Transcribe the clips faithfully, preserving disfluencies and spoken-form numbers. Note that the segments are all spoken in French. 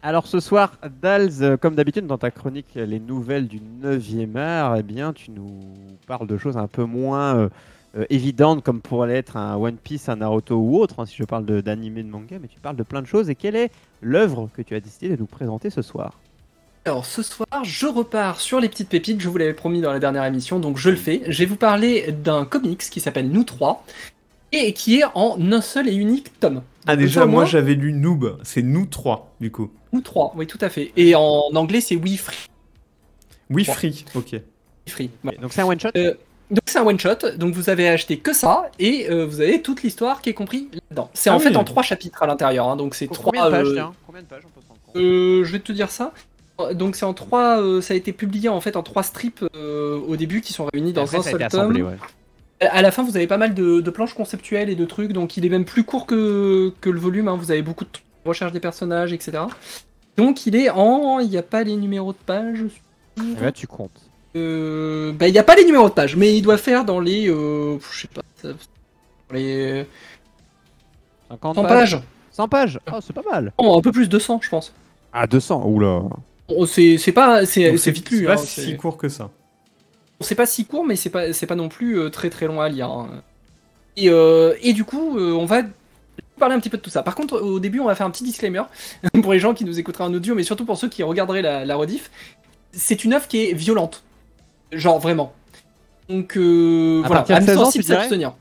Alors ce soir, Dals, euh, comme d'habitude dans ta chronique euh, Les Nouvelles du neuvième art, eh bien tu nous parles de choses un peu moins euh, euh, évidentes comme pourrait être un One Piece, un Naruto ou autre, hein, si je parle de- d'anime, de manga, mais tu parles de plein de choses. Et quelle est l'œuvre que tu as décidé de nous présenter ce soir? Alors ce soir, je repars sur les petites pépites, je vous l'avais promis dans la dernière émission, donc je le Oui. fais. Je vais vous parler d'un comics qui s'appelle Nous trois, et qui est en un seul et unique tome. Ah Comme ça déjà, au moi moins, j'avais lu Noob, c'est nous trois du coup. Nous trois, oui tout à fait. Et en anglais c'est We Free. Oui, Trois. Free, ok. Free. Ok, donc c'est un one shot? Euh, donc c'est un one shot, donc vous avez acheté que ça, et euh, vous avez toute l'histoire qui est comprise là-dedans. C'est Ah en fait oui. en trois chapitres à l'intérieur, hein, donc c'est Co- trois... Combien de pages, euh, tiens? Combien de pages on peut se rendre compte? euh, je vais te dire ça. Donc c'est en trois, euh, ça a été publié en fait en trois strips euh, au début qui sont réunis Et dans après, un ça a été seul assemblé, tome. ouais. À la fin, vous avez pas mal de, de planches conceptuelles et de trucs, donc il est même plus court que, que le volume. Hein. Vous avez beaucoup de recherche des personnages, et cetera. Donc il est en, il n'y a pas les numéros de page. Et là, tu comptes. Euh, bah il n'y a pas les numéros de page, mais il doit faire dans les, euh, je sais pas, ça- dans les cinquante cent pages? pages. cent pages? Oh, c'est pas mal. Oh, un peu plus de cent, je pense. Ah, deux cents, oula. Bon, c'est c'est pas, c'est Donc c'est vite lu. pas Hein, si c'est court que ça. c'est pas si court, mais c'est pas, c'est pas non plus euh, très très long à lire. Hein. Et, euh, et du coup, euh, on va parler un petit peu de tout ça. Par contre, au début, on va faire un petit disclaimer pour les gens qui nous écouteraient en audio, mais surtout pour ceux qui regarderaient la, la rediff. C'est une œuvre qui est violente. Genre, vraiment. Donc, euh, À voilà, partir de âme seize ans, sensible, tu dirais? s'abstenir.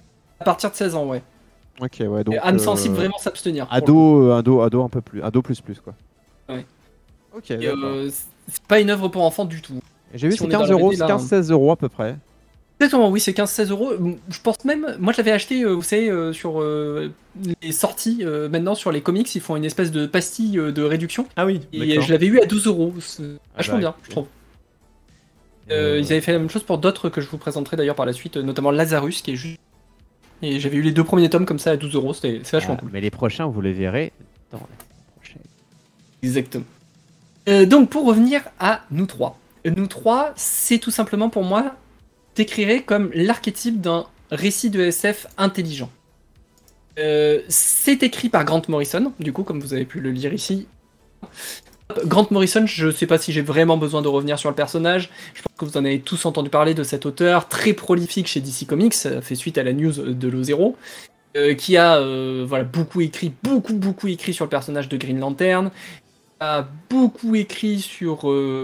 À partir de seize ans, ouais. Ok, ouais, donc... âme euh, sensible, vraiment s'abstenir. pour le Ado, euh, ado, ado un peu plus, ado plus plus quoi. Ouais. Ok, coup. Et, d'accord. euh, c'est pas une œuvre pour enfants du tout. Et j'ai vu Si c'est on est dans quinze la euros, B D, c'est là, quinze seize euros à peu près. exactement, oui, c'est quinze seize euros. Je pense même, moi je l'avais acheté, euh, vous savez, euh, sur euh, les sorties, euh, maintenant sur les comics, ils font une espèce de pastille euh, de réduction. Ah oui, Et d'accord. je l'avais eu à douze euros. C'est Ah vachement bah, bien, écoute. je trouve. Euh, Ils avaient fait la même chose pour d'autres que je vous présenterai d'ailleurs par la suite, euh, notamment Lazarus qui est juste. Et j'avais eu les deux premiers tomes comme ça à douze euros, c'était c'est vachement Ah, cool. mais les prochains, vous les verrez dans la prochaine. Exactement. Euh, donc pour revenir à nous trois. Euh, Nous trois, c'est tout simplement pour moi décrirait comme l'archétype d'un récit de S F intelligent. Euh, c'est écrit par Grant Morrison, du coup, comme vous avez pu le lire ici. Grant Morrison, je sais pas si j'ai vraiment besoin de revenir sur le personnage. Je pense que vous en avez tous entendu parler de cet auteur très prolifique chez D C Comics, ça fait suite à la news de l'O zéro, euh, qui a euh, voilà, beaucoup écrit, beaucoup, beaucoup écrit sur le personnage de Green Lantern, a beaucoup écrit sur,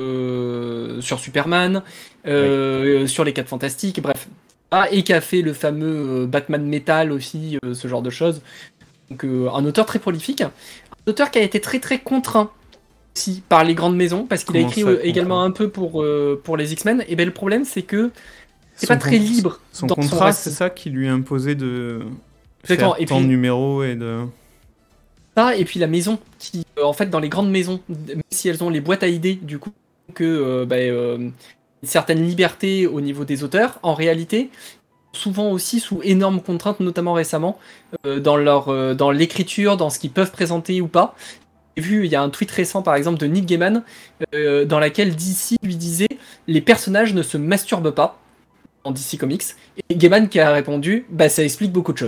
euh, sur Superman, euh, sur les quatre Fantastiques, bref. Ah, et qui a fait le fameux euh, Batman Metal aussi, euh, ce genre de choses. Donc euh, un auteur très prolifique. Un auteur qui a été très très contraint aussi par les grandes maisons, parce qu'il a Comment écrit ça, euh, également contraint un peu pour, euh, pour les X-Men. Et ben le problème c'est que c'est Son pas très con- libre Son dans son contrat, récit. c'est ça qui lui a imposé de Exactement, faire et tant puis- de numéros et de... Ça, et puis la maison, qui, euh, en fait, dans les grandes maisons, même si elles ont les boîtes à idées, du coup, que euh, bah, euh, une certaine liberté au niveau des auteurs, en réalité, souvent aussi sous énormes contraintes, notamment récemment, euh, dans leur, euh, dans l'écriture, dans ce qu'ils peuvent présenter ou pas. J'ai vu, il y a un tweet récent, par exemple, de Neil Gaiman, euh, dans laquelle D C lui disait « Les personnages ne se masturbent pas » en D C Comics. Et Gaiman qui a répondu « Bah, ça explique beaucoup de choses. »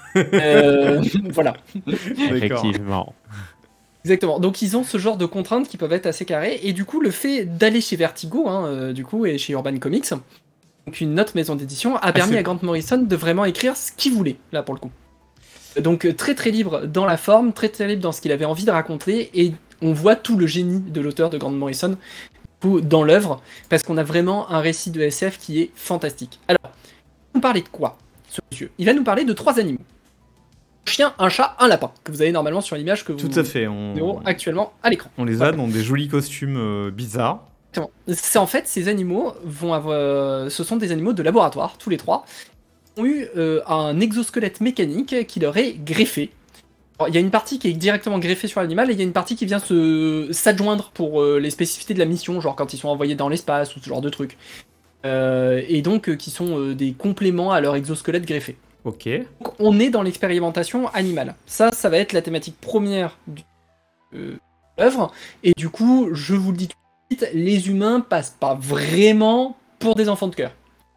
euh, Voilà. D'accord. Effectivement. Exactement. Donc ils ont ce genre de contraintes qui peuvent être assez carrées. Et du coup, le fait d'aller chez Vertigo, hein, euh, du coup, et chez Urban Comics, donc une autre maison d'édition, a permis c'est- à Grant Morrison de vraiment écrire ce qu'il voulait, là pour le coup. Donc euh, très très libre dans la forme, très très libre dans ce qu'il avait envie de raconter, et on voit tout le génie de l'auteur de Grant Morrison dans l'œuvre, parce qu'on a vraiment un récit de S F qui est fantastique. Alors, il va nous parler de quoi, ce monsieur? Il va nous parler de trois animaux. Un chien, un chat, un lapin, que vous avez normalement sur l'image que vous Tout à fait, on, verrez actuellement à l'écran. on les a Voilà. dans des jolis costumes euh, bizarres. Exactement. C'est en fait, ces animaux vont avoir, ce sont des animaux de laboratoire, tous les trois, ont eu euh, un exosquelette mécanique qui leur est greffé. Alors, il y a une partie qui est directement greffée sur l'animal et il y a une partie qui vient se s'adjoindre pour euh, les spécificités de la mission, genre quand ils sont envoyés dans l'espace ou ce genre de trucs. Euh, et donc euh, qui sont euh, des compléments à leur exosquelette greffé. Ok. Donc on est dans l'expérimentation animale. Ça, ça va être la thématique première de euh, l'œuvre. Et du coup, je vous le dis tout de suite, les humains passent pas vraiment pour des enfants de cœur.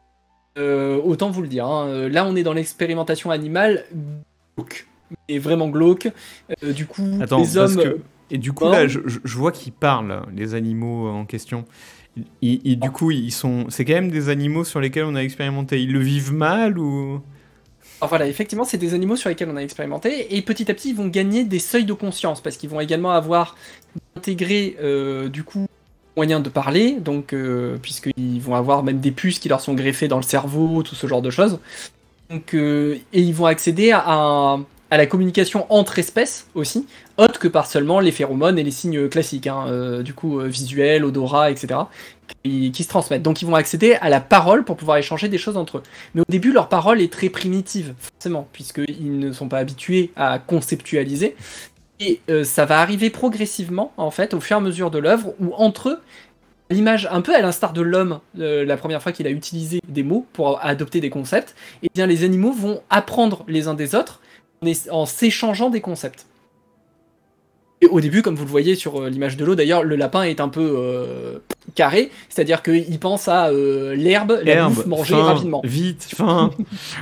Euh, autant vous le dire. Hein. Là, on est dans l'expérimentation animale glauque. Et vraiment glauque. Euh, du coup, Attends, les parce hommes... que Et du coup, Bon. là, je, je- je vois qu'ils parlent, les animaux en question. Et, et du coup, ils sont, c'est quand même des animaux sur lesquels on a expérimenté. Ils le vivent mal ou... Alors voilà, effectivement, c'est des animaux sur lesquels on a expérimenté, et petit à petit, ils vont gagner des seuils de conscience, parce qu'ils vont également avoir intégré, euh, du coup, moyen de parler, donc, euh, puisqu'ils vont avoir même des puces qui leur sont greffées dans le cerveau, tout ce genre de choses. Donc, euh, et ils vont accéder à, un- à la communication entre espèces aussi, autre que par seulement les phéromones et les signes classiques, hein, euh, du coup, euh, visuel, odorat, et cetera, qui, qui se transmettent. Donc ils vont accéder à la parole pour pouvoir échanger des choses entre eux. Mais au début, leur parole est très primitive, forcément, puisqu'ils ne sont pas habitués à conceptualiser. Et euh, ça va arriver progressivement, en fait, au fur et à mesure de l'œuvre, où entre eux, l'image, un peu à l'instar de l'homme, euh, la première fois qu'il a utilisé des mots pour adopter des concepts, et bien les animaux vont apprendre les uns des autres en, es- en s'échangeant des concepts. Et au début, comme vous le voyez sur euh, l'image de l'eau, d'ailleurs, le lapin est un peu euh, carré, c'est-à-dire qu'il pense à euh, l'herbe, la bouffe, Herbe, manger faim, rapidement. vite, faim.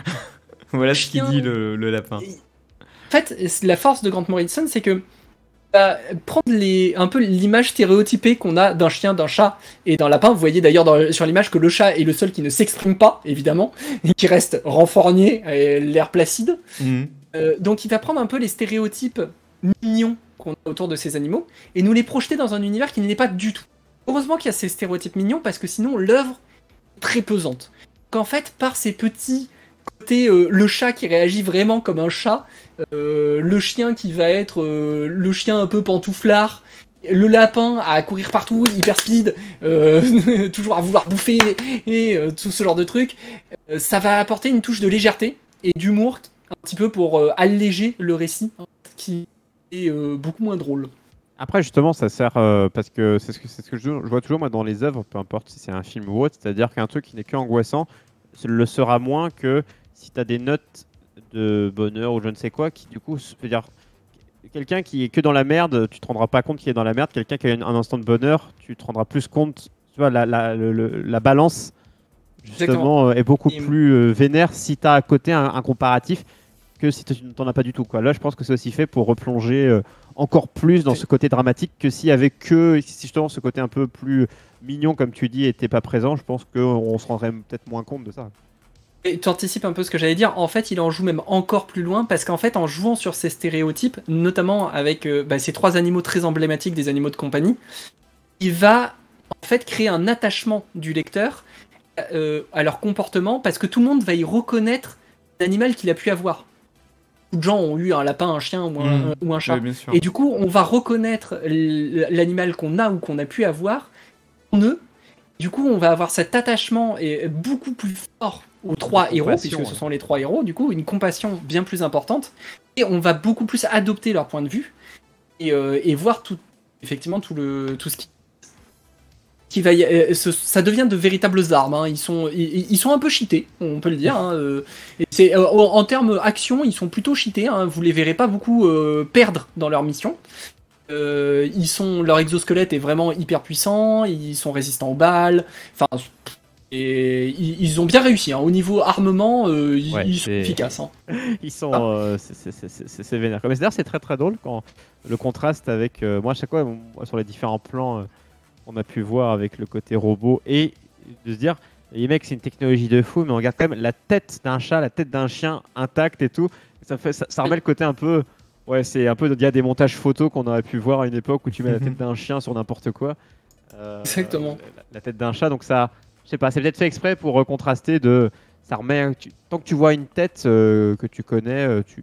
Voilà ce qu'il Chien. dit, le, le lapin. En fait, la force de Grant Morrison, c'est que euh, prendre les, un peu l'image stéréotypée qu'on a d'un chien, d'un chat et d'un lapin. Vous voyez d'ailleurs dans- sur l'image que le chat est le seul qui ne s'exprime pas, évidemment, et qui reste renforgné, et l'air placide. Mhm. Euh, donc il va prendre un peu les stéréotypes mignons qu'on a autour de ces animaux et nous les projeter dans un univers qui n'est pas du tout. Heureusement qu'il y a ces stéréotypes mignons parce que sinon l'œuvre est très pesante. Qu'en fait, par ces petits côtés, euh, le chat qui réagit vraiment comme un chat, euh, le chien qui va être euh, le chien un peu pantouflard, le lapin à courir partout, hyper speed, euh, toujours à vouloir bouffer et euh, tout ce genre de trucs, euh, ça va apporter une touche de légèreté et d'humour un petit peu pour euh, alléger le récit hein, qui est euh, beaucoup moins drôle. Après, justement, ça sert euh, parce que c'est ce que, c'est ce que je, je vois toujours moi dans les œuvres, peu importe si c'est un film ou autre, c'est-à-dire qu'un truc qui n'est que angoissant ce le sera moins que si tu as des notes de bonheur ou je ne sais quoi, qui du coup, je veux dire, quelqu'un qui est que dans la merde, tu te rendras pas compte qu'il est dans la merde, quelqu'un qui a une- un instant de bonheur, tu te rendras plus compte, tu vois, la, la, le- le- la balance, justement, euh, est beaucoup Et- plus euh, vénère si tu as à côté un, un comparatif que si tu n'en as pas du tout, quoi. Là, je pense que c'est aussi fait pour replonger euh, encore plus dans C'est- ce côté dramatique que s'il y avait que, si justement ce côté un peu plus mignon, comme tu dis, était pas présent, je pense qu'on se rendrait peut-être moins compte de ça. Et tu anticipes un peu ce que j'allais dire. En fait, il en joue même encore plus loin parce qu'en fait, en jouant sur ces stéréotypes, notamment avec euh, bah, ces trois animaux très emblématiques des animaux de compagnie, il va en fait créer un attachement du lecteur euh, à leur comportement parce que tout le monde va y reconnaître l'animal qu'il a pu avoir. Beaucoup de gens ont eu un lapin, un chien ou un, Mhm. ou un chat. Ouais, bien sûr. Et du coup, on va reconnaître l- l'animal qu'on a ou qu'on a pu avoir en eux. Du coup, on va avoir cet attachement et beaucoup plus fort aux trois Une héros, compassion, puisque ce ouais. sont les trois héros, du coup, une compassion bien plus importante. Et on va beaucoup plus adopter leur point de vue et, euh, et voir tout, effectivement tout, le, tout ce qui, qui va y- euh, ce- ça devient de véritables armes. Hein. Ils, sont, ils, ils sont un peu cheatés, on peut le dire. Hein. euh, et c'est, euh, en en termes action, ils sont plutôt cheatés. Hein. Vous les verrez pas beaucoup euh, perdre dans leur mission. Euh, ils sont, leur exosquelette est vraiment hyper puissant, ils sont résistants aux balles, enfin, et ils, ils ont bien réussi. Hein. Au niveau armement, euh, ils, Ouais, ils sont c'est- efficaces. Hein. Ils sont. Ah. euh, c'est- c'est- c'est c'est- c'est vénère. Mais d'ailleurs, c'est très très drôle quand le contraste avec. euh, moi, à chaque fois, moi, sur les différents plans, euh, on a pu voir avec le côté robot et de se dire, les mecs, c'est une technologie de fou, mais on regarde quand même la tête d'un chat, la tête d'un chien intacte et tout. Ça, fait, ça, ça remet le côté un peu. Ouais, c'est un peu. Il y a des montages photos qu'on aurait pu voir à une époque où tu mets la tête d'un chien sur n'importe quoi. Euh, Exactement. La, la tête d'un chat, donc ça. Je sais pas, c'est peut-être fait exprès pour euh, contraster de. Ça remet, tu- tant que tu vois une tête euh, que tu connais, euh, tu,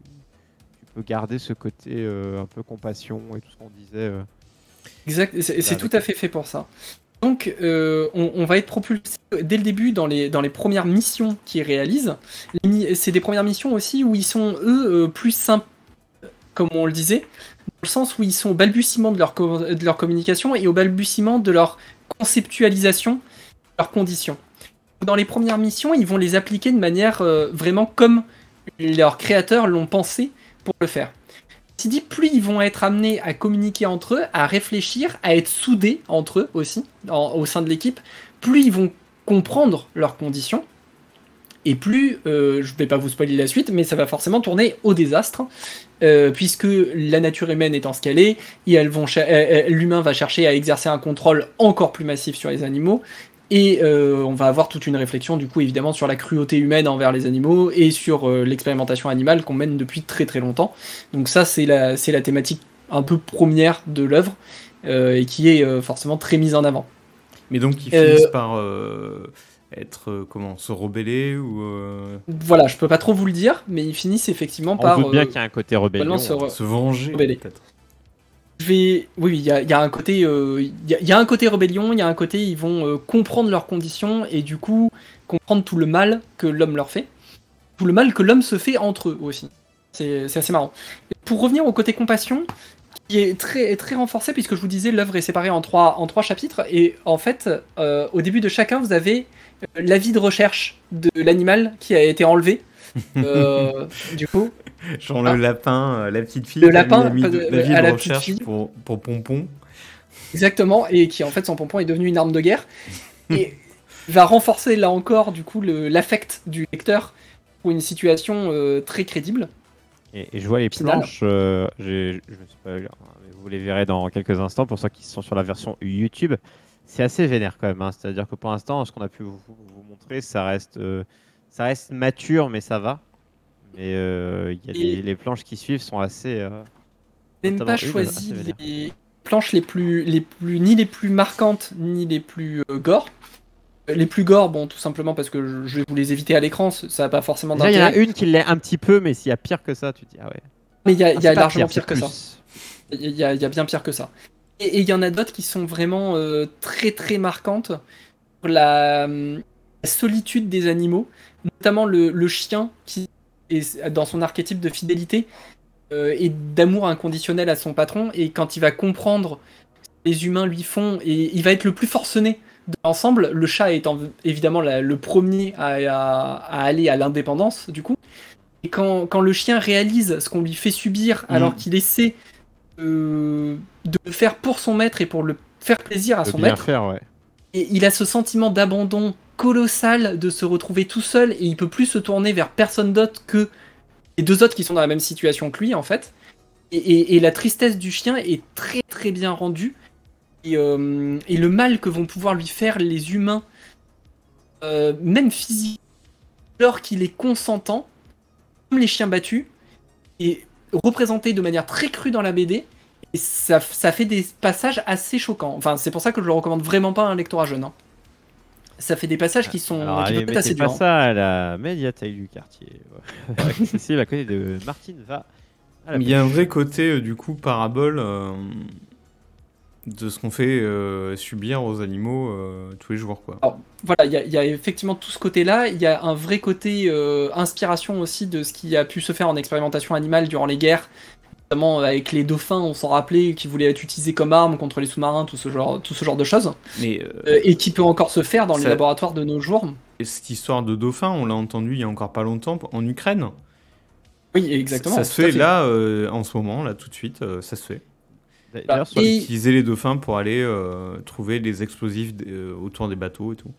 tu peux garder ce côté euh, un peu compassion et tout ce qu'on disait. euh. Exact, c'est c'est avec- tout à fait fait pour ça. Donc, euh, on, on va être propulsé dès le début dans les, dans les premières missions qu'ils réalisent. Les mi- C'est des premières missions aussi où ils sont, eux, euh, plus simples, comme on le disait, dans le sens où ils sont au balbutiement de leur, co- de leur communication et au balbutiement de leur conceptualisation, de leurs conditions. Dans les premières missions, ils vont les appliquer de manière euh, vraiment comme leurs créateurs l'ont pensé pour le faire. Ceci dit, plus ils vont être amenés à communiquer entre eux, à réfléchir, à être soudés entre eux aussi, en- au sein de l'équipe, plus ils vont comprendre leurs conditions, Et plus, euh, je ne vais pas vous spoiler la suite, mais ça va forcément tourner au désastre, euh, puisque la nature humaine étant ce qu'elle est, et elles vont cher- euh, euh, l'humain va chercher à exercer un contrôle encore plus massif sur les animaux, et euh, on va avoir toute une réflexion, du coup, évidemment, sur la cruauté humaine envers les animaux, et sur euh, l'expérimentation animale qu'on mène depuis très très longtemps. Donc ça, c'est la, c'est la thématique un peu première de l'œuvre, euh, et qui est euh, forcément très mise en avant. Mais donc ils Euh, finissent par euh, être euh, comment se rebeller ou euh, Voilà, je peux pas trop vous le dire, mais ils finissent effectivement On par doute bien euh, qu'il y a un côté rébellion. globalement se re- se venger rebeller. peut-être. Je vais, oui, oui, il y a, il y a un côté, euh, il y a, il y a un côté rébellion, il y a un côté ils vont euh, comprendre leurs conditions et du coup comprendre tout le mal que l'homme leur fait, tout le mal que l'homme se fait entre eux aussi. C'est, c'est assez marrant. Pour revenir au côté compassion, qui est très, très renforcé puisque je vous disais l'œuvre est séparée en trois, en trois chapitres et en fait euh, au début de chacun vous avez euh, l'avis de recherche de l'animal qui a été enlevé. Euh, du coup, Genre Ah. le lapin, euh, la petite fille Le qui a lapin, mis la, pas mi- de- la vie à de la petite recherche fille. pour, pour Pompon. Exactement, et qui en fait son pompon est devenu une arme de guerre et va renforcer là encore du coup le- l'affect du lecteur pour une situation euh, très crédible. Et, et je vois les Final. planches, euh, j'ai- je me suis pas, mais vous les verrez dans quelques instants pour ceux qui sont sur la version YouTube. C'est assez vénère quand même, hein. C'est-à-dire que pour l'instant, ce qu'on a pu vous, vous- vous montrer, ça reste, euh, ça reste mature, mais ça va. Mais euh, il y a Et- des- les planches qui suivent sont assez. euh, Même notamment pas une, choisi assez vénère. les planches les plus, les plus, ni les plus marquantes ni les plus euh, gore. Euh, Les plus gore, bon, tout simplement parce que je, je vais vous les éviter à l'écran, ça n'a pas forcément Déjà, il y en a d'intérêt. une qui l'est un petit peu, mais s'il y a pire que ça, tu te dis ah ouais. Mais il y a, Ah, il y a c'est pas largement c'est pire, que ça. plus. Il y, a, il y a bien pire que ça. Et et il y en a d'autres qui sont vraiment euh, très très marquantes pour la, hum, la solitude des animaux, notamment le, le chien qui est dans son archétype de fidélité euh, et d'amour inconditionnel à son patron. Et quand il va comprendre ce que les humains lui font, et il va être le plus forcené de l'ensemble, le chat étant évidemment la- le premier à, à- à aller à l'indépendance du coup. Et quand, quand le chien réalise ce qu'on lui fait subir alors Mm. qu'il essaie euh, de le faire pour son maître et pour le faire plaisir à De son bien maître, faire, ouais. et il a ce sentiment d'abandon colossal de se retrouver tout seul et il peut plus se tourner vers personne d'autre que les deux autres qui sont dans la même situation que lui en fait. Et, et- et la tristesse du chien est très très bien rendue et, euh, et le mal que vont pouvoir lui faire les humains, euh, même physique, alors qu'il est consentant, comme les chiens battus, est représenté de manière très crue dans la B D. Et ça, ça fait des passages assez choquants. Enfin, c'est pour ça que je le recommande vraiment pas à un lectorat jeune. hein. Ça fait des passages qui sont Alors, qui allez, peuvent être assez mettez pas durs. hein. ça à la médiathèque du quartier. Ouais. Accessible à côté de Martine va. à la Il y a un vrai côté euh, du coup parabole euh, de ce qu'on fait euh, subir aux animaux euh, tous les jours quoi. Voilà, il y, a- il y a effectivement tout ce côté-là. Il y a un vrai côté euh, inspiration aussi de ce qui a pu se faire en expérimentation animale durant les guerres, notamment avec les dauphins, on s'en rappelait, qui voulaient être utilisés comme armes contre les sous-marins, tout ce genre, tout ce genre de choses, Mais euh, Euh, et qui peut encore se faire dans les ça- laboratoires de nos jours. cette histoire de dauphin, on l'a entendu il y a encore pas longtemps en Ukraine. Oui, exactement. Ça se tout à fait là euh, en ce moment là tout de suite, euh, ça se fait. D'ailleurs, sur- Et- Utiliser les dauphins pour aller euh, trouver les explosifs euh, autour des bateaux et tout.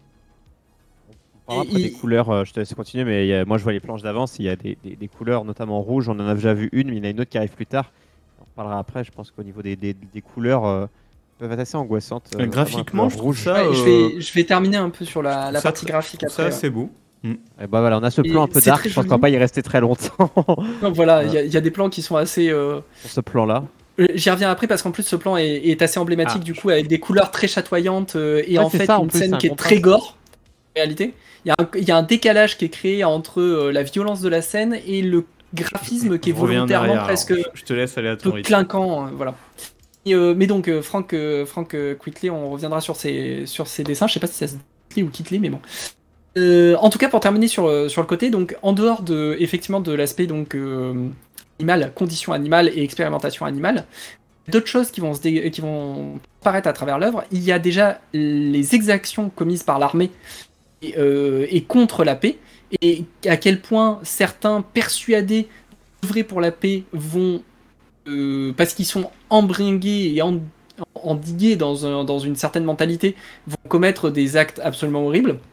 on parlera et- après des et- couleurs, euh, je te laisse continuer, mais il y a- moi je vois les planches d'avance, il y a des, des- des couleurs, notamment rouges, on en a déjà vu une, mais il y en a une autre qui arrive plus tard. On en parlera après, je pense qu'au niveau des, des- des couleurs, euh, peuvent être assez angoissantes. euh, notamment la Graphiquement, couleur je trouve rouge. ça. Ouais, je, euh, vais, je vais terminer un peu sur la, la ça partie tr- graphique je trouve après. ça assez beau. Et bah voilà, on a ce Et plan un peu c'est dark, très je pense qu'on joli. va pas y rester très longtemps ouais. Voilà, il y, a- il y a des plans qui sont assez. euh, sur ce plan-là. Euh, J'y reviens après parce qu'en plus ce plan est, est assez emblématique Ah. du coup avec des couleurs très chatoyantes euh, et Ouais, en c'est fait ça, en une plus, c'est scène un qui est contraste. très gore en réalité. Il y, a un, il y a un décalage qui est créé entre euh, la violence de la scène et le graphisme qui est Je reviens volontairement derrière, presque alors. Je te laisse aller à un ton peu rythme. clinquant. euh, voilà. Et, euh, mais donc euh, Frank, euh, Frank euh, Quitely, on reviendra sur ses, sur ses dessins. Je sais pas si ça se dit Quitely ou Quitely, mais bon. Euh, en tout cas, pour terminer sur, euh, sur le côté, donc en dehors de effectivement de l'aspect donc euh, animal, condition animale et expérimentation animale, d'autres choses qui vont se dé- qui vont apparaître à travers l'œuvre. Il y a déjà les exactions commises par l'armée et, euh, et contre la paix, et à quel point certains persuadés d'œuvrer pour la paix vont euh, parce qu'ils sont embringués et en- endigués dans, un- dans une certaine mentalité, vont commettre des actes absolument horribles.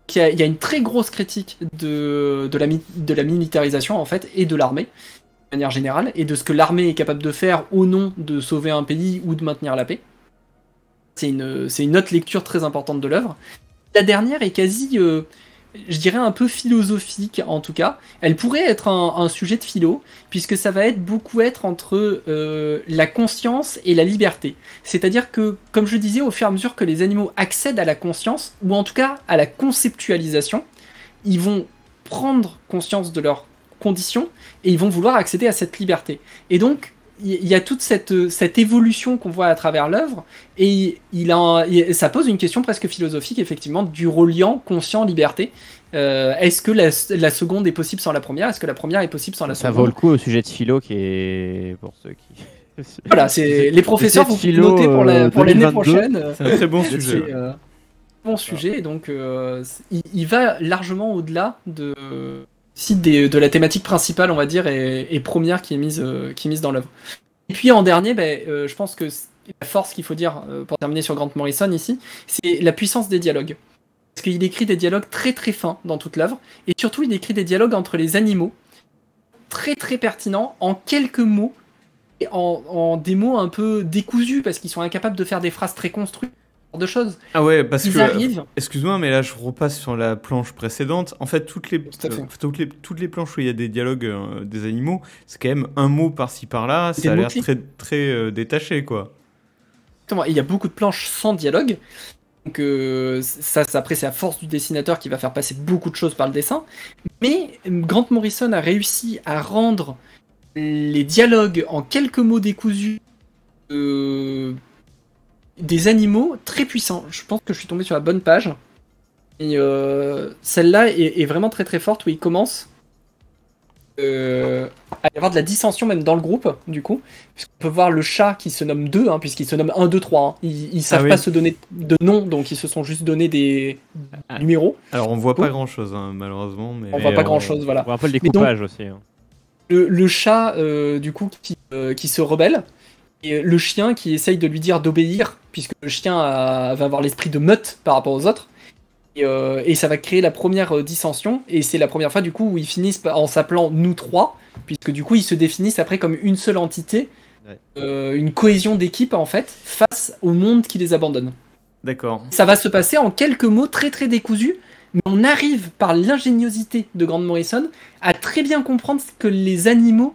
Il y, a, il y a une très grosse critique de, de, la, de la militarisation en fait et de l'armée de manière générale et de ce que l'armée est capable de faire au nom de sauver un pays ou de maintenir la paix. C'est une, c'est une autre lecture très importante de l'œuvre. La dernière est quasi, euh, je dirais un peu philosophique en tout cas. Elle pourrait être un, un sujet de philo puisque ça va être beaucoup être entre euh, la conscience et la liberté. C'est-à-dire que, comme je disais, au fur et à mesure que les animaux accèdent à la conscience, ou en tout cas à la conceptualisation, ils vont prendre conscience de leurs conditions et ils vont vouloir accéder à cette liberté. Et donc, il y a toute cette, cette évolution qu'on voit à travers l'œuvre et il a, il, ça pose une question presque philosophique, effectivement, du reliant conscient-liberté. Euh, est-ce que la, la seconde est possible sans la première? Est-ce que la première est possible sans la Ça seconde? vaut le coup au sujet de philo qui est pour ceux qui. Voilà, c'est les professeurs, vous philo, notez pour la- euh, pour l'année deux mille vingt-deux. prochaine. C'est un très bon C'est sujet. euh, bon sujet, et donc euh, il, il va largement au-delà de, si des- de la thématique principale, on va dire, et, et première qui est mise, euh, qui est mise dans l'œuvre. Et puis en dernier, ben, euh, je pense que la force qu'il faut dire, euh, pour terminer sur Grant Morrison ici, c'est la puissance des dialogues. Parce qu'il écrit des dialogues très très fins dans toute l'œuvre, et surtout il écrit des dialogues entre les animaux, très très pertinents, en quelques mots, et en, en des mots un peu décousus, parce qu'ils sont incapables de faire des phrases très construites, ce genre de choses. Ah ouais, parce Ils que. arrivent. Excuse-moi, mais là je repasse sur la planche précédente. En fait, toutes les, Tout à fait. euh, toutes les, toutes les planches où il y a des dialogues euh, des animaux, c'est quand même un mot par-ci par-là. Des Ça a l'air mots-clés. très, très euh, détaché, quoi. Exactement. Et il y a beaucoup de planches sans dialogue. Donc euh, ça, ça, après, c'est à force du dessinateur qui va faire passer beaucoup de choses par le dessin. Mais Grant Morrison a réussi à rendre les dialogues en quelques mots décousus euh, des animaux très puissants. Je pense que je suis tombé sur la bonne page. Et euh, celle-là est, est vraiment très très forte, où il commence euh, à y avoir de la dissension même dans le groupe, du coup. Puisqu'on peut voir le chat qui se nomme deux, hein, puisqu'il se nomme un, deux, trois. Hein. Ils, ils savent Ah oui. pas se donner de nom, donc ils se sont juste donné des Ah. numéros. Alors on voit pas Cool. grand-chose, hein, malheureusement. Mais... On voit Mais pas on- grand-chose, voilà. On voit un peu le donc- découpage aussi. hein. Le, le chat, euh, du coup, qui, euh, qui se rebelle. Et le chien qui essaye de lui dire d'obéir, puisque le chien a- va avoir l'esprit de meute par rapport aux autres. Et, euh, et ça va créer la première euh, dissension. Et c'est la première fois, du coup, où ils finissent par- en s'appelant nous trois, puisque du coup, ils se définissent après comme une seule entité, Ouais. euh, une cohésion d'équipe, en fait, face au monde qui les abandonne. D'accord. Ça va se passer en quelques mots très très décousus, mais on arrive par l'ingéniosité de Grant Morrison à très bien comprendre que les animaux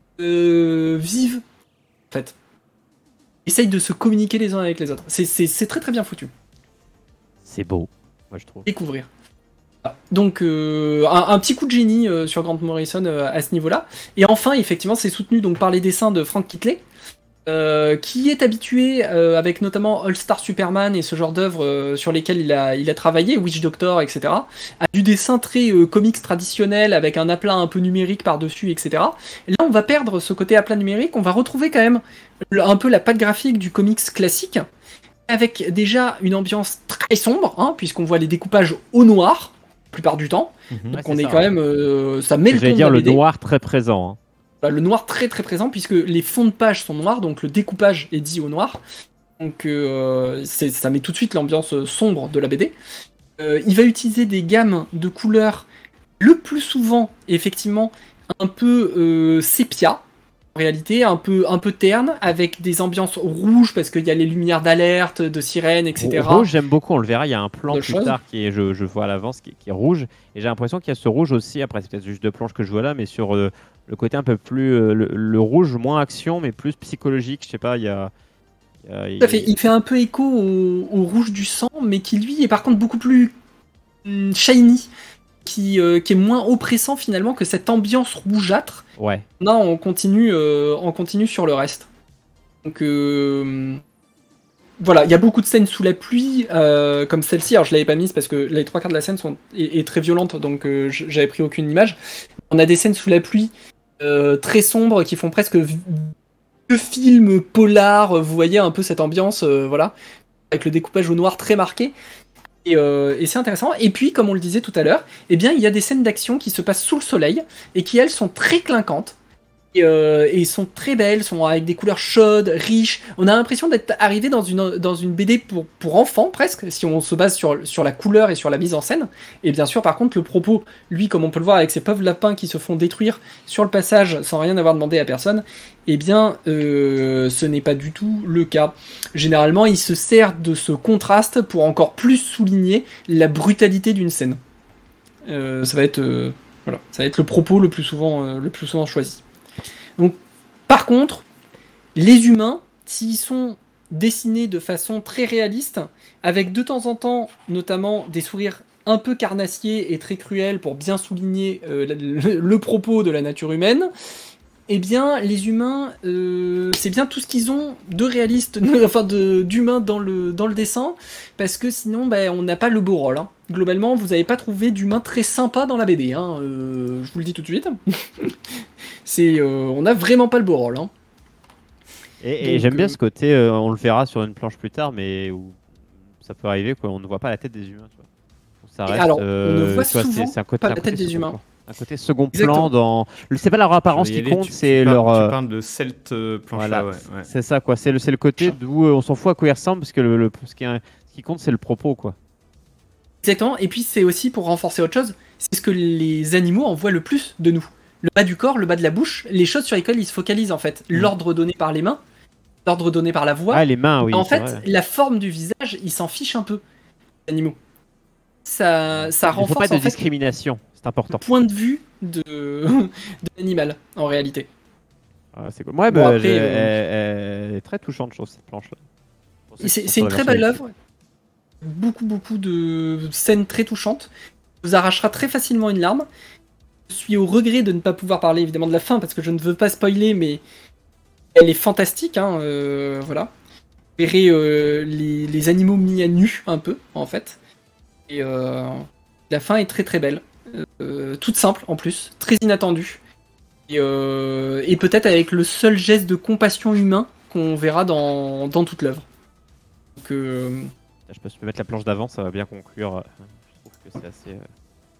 euh, vivent, en fait. Essayent de se communiquer les uns avec les autres. C'est, c'est, c'est très très bien foutu. C'est beau, moi je trouve. Découvrir. Voilà. Donc euh, un, un petit coup de génie euh, sur Grant Morrison euh, à ce niveau-là. Et enfin, effectivement, c'est soutenu donc par les dessins de Frank Kitley, euh, qui est habitué, euh, avec notamment All Star Superman et ce genre d'œuvres euh, sur lesquelles il a, il a travaillé, Witch Doctor, et cetera, à du dessin très euh, comics traditionnel, avec un aplat un peu numérique par-dessus, et cetera. Et là, on va perdre ce côté aplat numérique, on va retrouver quand même le- un peu la patte graphique du comics classique, avec déjà une ambiance très sombre, hein, puisqu'on voit les découpages au noir, la plupart du temps. Mhm. Donc Ouais, on c'est est ça, quand ouais. même... euh, ça met le ton J'allais de dire la le B D. noir très présent. hein. Bah, le noir très très présent, puisque les fonds de page sont noirs, donc le découpage est dit au noir. Donc euh, c'est- ça met tout de suite l'ambiance euh, sombre de la B D. Euh, il va utiliser des gammes de couleurs, le plus souvent, effectivement, un peu euh, sépia, en réalité, un peu, un peu terne, avec des ambiances rouges, parce qu'il y a les lumières d'alerte, de sirène, et cetera. Rouge, j'aime beaucoup, on le verra. Il y a un plan De plus choses. tard qui est, je, je vois à l'avance, qui, qui est rouge. Et j'ai l'impression qu'il y a ce rouge aussi. Après, c'est peut-être juste deux planches que je vois là, mais sur euh, le côté un peu plus. euh, le, le rouge, moins action, mais plus psychologique. Je sais pas, il y a. il y a- il- Tout à fait. Il fait un peu écho au, au rouge du sang, mais qui lui est par contre beaucoup plus hum, shiny, qui, euh, qui est moins oppressant finalement que cette ambiance rougeâtre. Ouais. Là, on continue, euh, on continue sur le reste. Donc euh, voilà, il y a beaucoup de scènes sous la pluie, euh, comme celle-ci. Alors je l'avais pas mise parce que les trois quarts de la scène sont est, est très violente, donc euh, j- j'avais pris aucune image. On a des scènes sous la pluie euh, très sombres qui font presque vi- vieux film polar. Vous voyez un peu cette ambiance, euh, voilà, avec le découpage au noir très marqué. Et, euh, et c'est intéressant. Et puis, comme on le disait tout à l'heure, eh bien, il y a des scènes d'action qui se passent sous le soleil et qui, elles, sont très clinquantes. Et, euh, et sont très belles, sont avec des couleurs chaudes, riches. On a l'impression d'être arrivé dans une, dans une B D pour, pour enfants, presque, si on se base sur, sur la couleur et sur la mise en scène. Et bien sûr, par contre, le propos, lui, comme on peut le voir avec ces pauvres lapins qui se font détruire sur le passage sans rien avoir demandé à personne, eh bien, euh, ce n'est pas du tout le cas. Généralement, il se sert de ce contraste pour encore plus souligner la brutalité d'une scène. Euh, ça va être, euh, voilà, ça va être le propos le plus souvent, euh, le plus souvent choisi. Donc, par contre, les humains, s'ils sont dessinés de façon très réaliste, avec de temps en temps, notamment des sourires un peu carnassiers et très cruels pour bien souligner euh, le, le propos de la nature humaine, eh bien, les humains, euh, c'est bien tout ce qu'ils ont de réaliste, enfin de, d'humain dans le, dans le dessin, parce que sinon, ben, on n'a pas le beau rôle. Hein. Globalement, vous n'avez pas trouvé d'humain très sympa dans la B D. Hein. Euh, je vous le dis tout de suite. c'est, euh, on n'a vraiment pas le beau rôle. Hein. Et, et Donc, j'aime bien euh, ce côté, euh, on le verra sur une planche plus tard, mais où ça peut arriver, quoi, on ne voit pas la tête des humains. Tu vois. Ça Et reste, alors, on ne euh, voit tu vois, souvent c'est, c'est un côté, pas un la côté tête des second humains. plan. Un côté second Exactement. plan dans. C'est pas leur apparence Je vais y qui aller, compte, tu- tu c'est parles- leur. euh, Tu parles de Celt euh, planche Voilà, là, ouais. ouais. c'est ça quoi. C'est le, c'est le côté d'où euh, on s'en fout à quoi il ressemble parce que le, le- ce, qui est- ce qui compte c'est le propos quoi. Exactement. Et puis, c'est aussi pour renforcer autre chose, c'est ce que les animaux envoient le plus de nous. Le bas du corps, le bas de la bouche, les choses sur lesquelles ils se focalisent en fait. L'ordre donné par les mains, l'ordre donné par la voix. Ah les mains oui. en c'est fait, vrai. la forme du visage, ils s'en fichent un peu, les animaux. Ça, ça Il ne faut renforce pas de en fait discrimination, c'est le important. point de vue de, de l'animal, en réalité. Ah, c'est cool. Ouais, Bon, bah, après, j'ai- euh, elle, elle est très touchante je trouve cette planche là. Et C'est c'est une très belle œuvre. Beaucoup, beaucoup de scènes très touchantes. Vous arrachera très facilement une larme. Je suis au regret de ne pas pouvoir parler évidemment de la fin parce que je ne veux pas spoiler, mais elle est fantastique. Hein, euh, voilà. Vous verrez euh, les, les animaux mis à nu un peu en fait. Et euh, la fin est très très belle. Euh, toute simple en plus, très inattendue. Et, euh, et peut-être avec le seul geste de compassion humain qu'on verra dans, dans toute l'œuvre. Donc, euh, Je peux, je peux mettre la planche d'avant, ça va bien conclure. Je trouve que c'est assez. euh,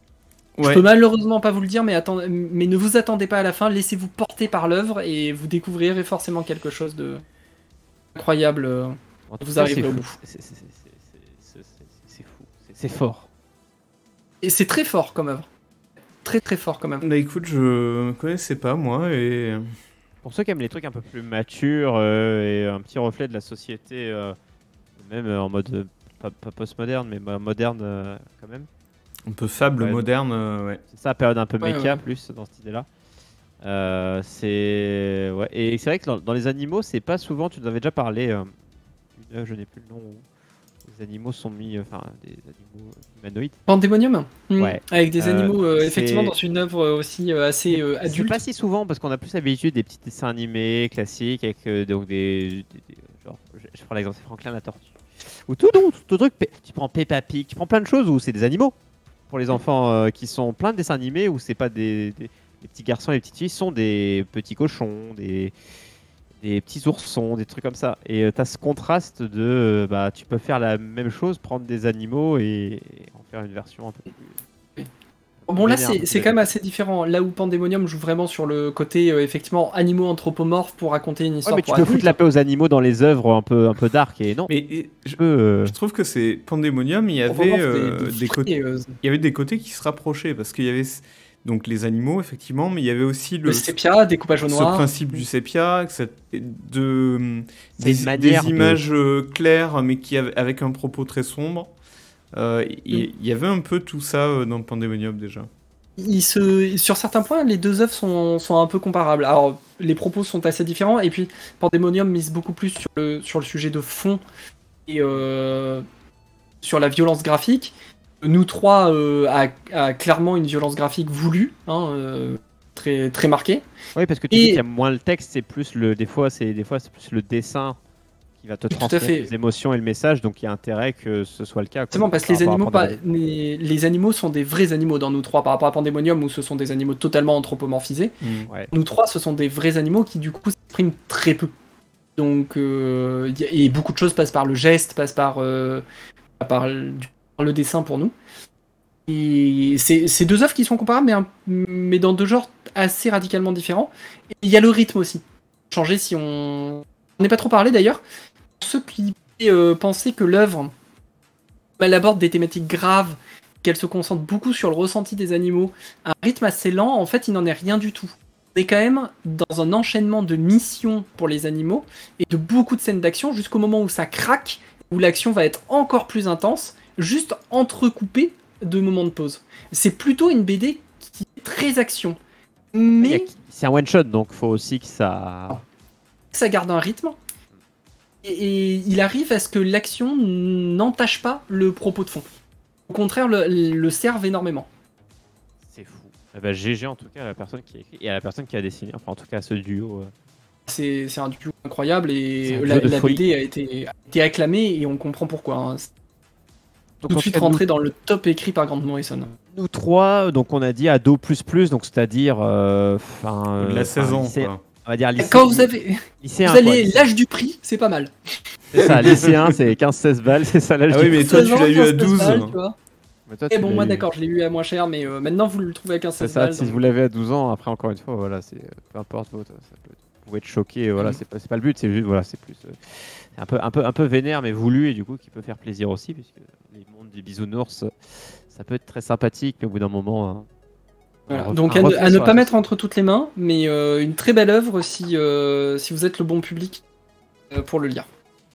Je peux malheureusement pas vous le dire, mais, attendez, mais ne vous attendez pas à la fin, laissez-vous porter par l'œuvre et vous découvrirez forcément quelque chose de incroyable. euh, En tout Vous cas, arriverez c'est au fou. bout. C'est- c'est- c'est- c'est- c'est- c'est- c'est fou. C'est- C'est fort. Et c'est très fort comme œuvre. Très très fort quand même. Bah écoute, je connaissais pas moi et Pour ceux qui aiment les trucs un peu plus matures euh, et un petit reflet de la société, euh, même euh, en mode euh, pas, pas postmoderne, mais mo- moderne euh, quand même. un peu fable Ouais. moderne, euh, ouais. C'est ça, période un peu Ouais, méca ouais. plus dans cette idée-là. Euh, c'est ouais. Et c'est vrai que dans, dans les animaux, c'est pas souvent. Tu nous avais déjà parlé. Euh, d'une œuvre, je n'ai plus le nom. Où les animaux sont mis, euh, enfin des animaux humanoïdes. Pandémonium. Hmm. Ouais. Avec des Euh, animaux euh, c'est- effectivement dans une œuvre euh, aussi euh, assez euh, C'est adulte. pas si souvent parce qu'on a plus l'habitude des petits dessins animés classiques avec euh, donc des, des- des- genre je, je prends l'exemple c'est Franklin la tortue ou tout donc tout truc Pe- tu prends Peppa Pig, tu prends plein de choses où c'est des animaux pour les enfants euh, qui sont plein de dessins animés où c'est pas des, des, des petits garçons et des petites filles, sont des petits cochons, des des petits oursons, des trucs comme ça. Et euh, t'as ce contraste de euh, bah tu peux faire la même chose, prendre des animaux et, et en faire une version un peu plus. Bon là vénère, un c'est peu c'est plus quand même assez différent. Là où Pandémonium joue vraiment sur le côté euh, effectivement animaux anthropomorphes pour raconter une Ouais, histoire mais tu pour peux adultes. foutre la paix aux animaux dans les œuvres un peu un peu dark et non. Mais et, je, Tu peux, euh, je trouve que c'est Pandémonium, il y avait Anthropomorphes, euh, des- des, des côtés, frais, euh, il y avait des côtés qui se rapprochaient parce qu'il y avait s- donc les animaux effectivement, mais il y avait aussi le, le sépia, découpage au ce noir. principe du sépia, que cette- de C'est des, une manière des de- images euh, claires mais qui avaient- avec un propos très sombre. Euh, Il il y avait un peu tout ça euh, dans Pandémonium déjà. Il se... Sur certains points, les deux œuvres sont, sont un peu comparables. Alors, les propos sont assez différents, et puis Pandémonium mise beaucoup plus sur le, sur le sujet de fond et euh, sur la violence graphique. Nous trois euh, a, a clairement une violence graphique voulue, hein, euh, très, très marquée. Oui, parce que tu Et- dis qu'il y a moins le texte, c'est plus le. Des fois, c'est des fois c'est plus le dessin qui va te Tout à transmettre fait. les émotions et le message. Donc il y a intérêt que ce soit le cas. quoi, Exactement, parce que par les rapport à animaux, pas- Pandémonium. les, les animaux sont des vrais animaux dans nous trois, par rapport à Pandémonium où ce sont des animaux totalement anthropomorphisés. Ouais. Nous trois, ce sont des vrais animaux qui du coup s'expriment très peu. Donc, euh, y a- et beaucoup de choses passent par le geste, passent par, euh, par, le, par le dessin pour nous. Et c'est c'est deux œuvres qui sont comparables, mais, un- mais dans deux genres assez radicalement différents. Et il y a le rythme aussi. Changer si on. On n'est pas trop parlé d'ailleurs. Ceux qui euh, pensaient que l'œuvre elle aborde des thématiques graves, qu'elle se concentre beaucoup sur le ressenti des animaux, un rythme assez lent, en fait, il n'en est rien du tout. On est quand même dans un enchaînement de missions pour les animaux et de beaucoup de scènes d'action jusqu'au moment où ça craque, où l'action va être encore plus intense, juste entrecoupée de moments de pause. C'est plutôt une B D qui est très action. Il y a- Mais C'est un one shot, donc faut aussi que ça. ça garde un rythme. Et, et il arrive à ce que l'action n'entache pas le propos de fond. Au contraire, le, le serve énormément. C'est fou. Eh ben, G G en tout cas à la personne qui a écrit et à la personne qui a dessiné. Enfin, en tout cas, à ce duo. euh. C'est c'est un duo incroyable C'est et un la, duo de la folie. B D a été, a été acclamée et on comprend pourquoi. Hein. C'est Donc, tout de en suite fait, rentré dans le top écrit par Grant Morrison. Nous trois, donc on a dit ado plus plus, donc c'est-à-dire, euh, enfin, De la euh, seize ans, lycée- quoi. on va dire lycée, Quand vous avez, lycéen, vous quoi, allez lycéen. l'âge du prix, c'est pas mal. C'est ça, lycéen, c'est quinze seize balles, c'est ça l'âge Ah oui, du mais prix. toi, tu seize ans, l'as eu à quinze douze. balles, tu vois. Mais toi, Et tu bon, l'as moi eu. d'accord, je l'ai eu à moins cher, mais euh, maintenant vous le trouvez à quinze C'est seize ça, balles. si donc- vous l'avez à douze ans, après encore une fois, voilà, c'est peu importe votre, ça peut- vous pouvez être choqué, voilà, Mhm. c'est pas, c'est pas le but, c'est juste, voilà, c'est plus, euh, c'est un peu, un peu, un peu vénère, mais voulu et du coup qui peut faire plaisir aussi, puisque les mondes des bisounours, ça peut être très sympathique, mais au bout d'un moment. hein, Voilà. un ref- Donc un à ne, reflet à ne sur la pas mettre société. entre toutes les mains, mais euh, une très belle œuvre si, euh, si vous êtes le bon public euh, pour le lire.